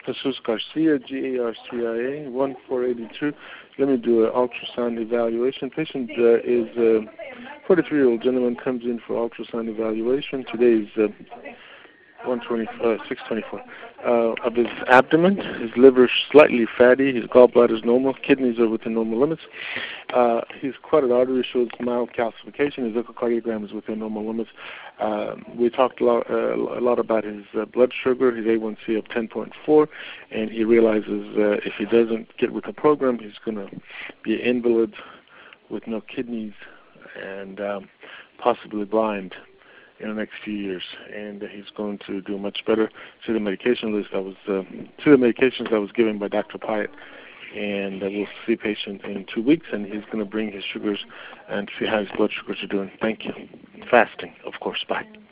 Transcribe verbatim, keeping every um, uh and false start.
Jesus Garcia, G A R C I A, one four eight two. Let me do an ultrasound evaluation. Patient uh, is a forty-three-year-old gentleman, comes in for ultrasound evaluation. Today is uh, one twenty, uh, six twenty-four. Uh, of his abdomen, his liver is slightly fatty, his gallbladder is normal, kidneys are within normal limits. Uh, his carotid artery shows mild calcification, his echocardiogram is within normal limits. Uh, we talked a lot, uh, a lot about his uh, blood sugar, his A one C of ten point four, and he realizes uh, if he doesn't get with the program, he's going to be an invalid with no kidneys and um, possibly blind in the next few years, and uh, he's going to do much better. See the medication list that was, uh, see the medications that was given by Doctor Pyatt, and uh, we'll see patient in two weeks, and he's going to bring his sugars and see how his blood sugars are doing. Thank you. Fasting, of course. Bye.